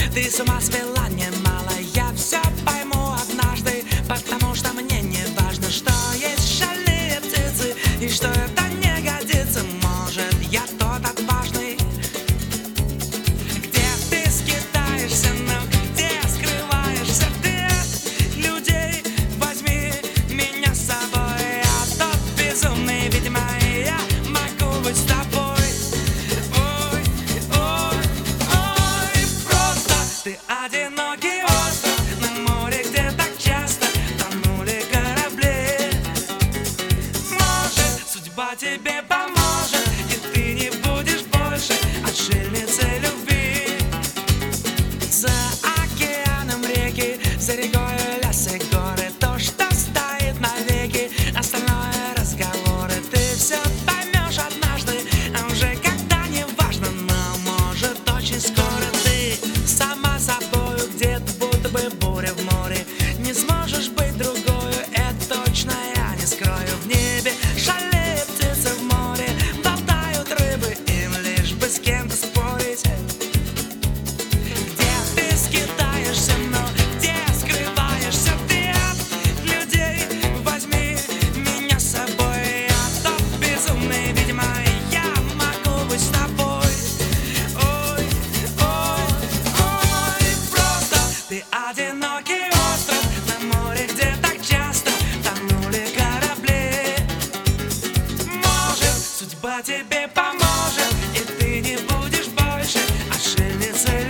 Ты с ума свела немало, я все пойму однажды, потому что мне не важно, что есть шальные птицы и что это не годится. Может, я тот отважный, где ты скитаешься, но где скрываешься ты от людей. Возьми меня с собой, я тот безумный, видимо, я могу быть с тобой. Ой, ой, ой, просто ты одинокий остров на море, где так часто тонули корабли. Может, судьба тебе поможет, и ты не будешь больше отшельницей любви. За океаном реки, за рекой лес и горы, то, что стоит навеки, остальное разговоры. Ты все поймешь однажды, а уже когда не важно, но может очень скоро ты сама собою где-то, будто бы буря в море. Не сможешь быть другою, это точно я не скрою. В небе шалеют птицы, в море болтают рыбы, им лишь бы с кем-то спорить. Где ты скитаешься, но где скрываешься ты от людей. Возьми меня с собой, я тот безумный, видимо, я могу быть с тобой. Ой, ой, ой, просто ты одинокий остров на море, где так часто тонули корабли. Может, судьба тебе поможет, и ты не будешь больше отшельницей